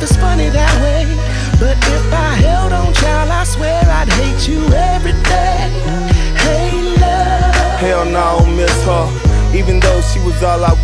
funny that way. But if I held on, child,